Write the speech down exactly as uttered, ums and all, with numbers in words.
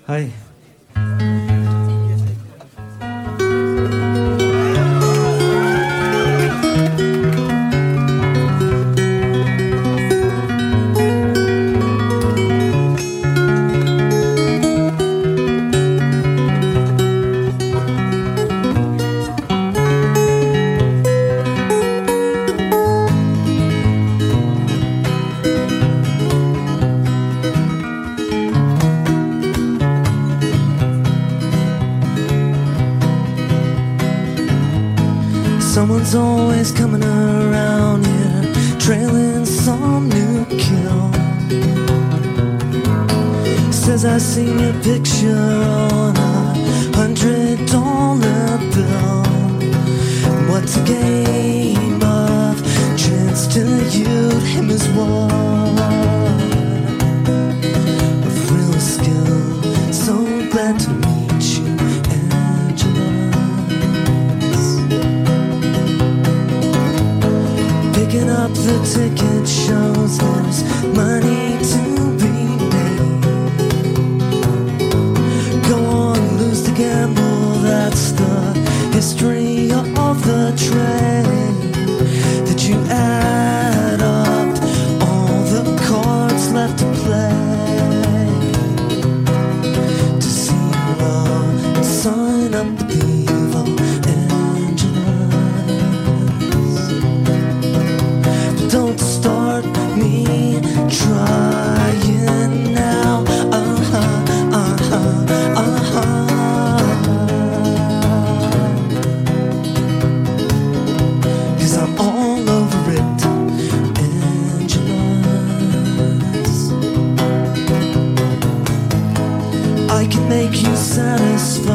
Hi. Someone's always coming around here, trailing some new kill. Says I seen your picture on a hundred dollar bill. What's a game of chance to you? Him as one of real skill. So glad to meet you, Angela. Picking up the ticket shows there's money to be made. Go on, lose the gamble, that's the history of the trade. That you add up all the cards left to play, to see love and sign up the evil Angelas. Don't start me trying now. Uh-huh, uh-huh, uh-huh. Cause I'm all over it, Angelas. I can make you satisfied.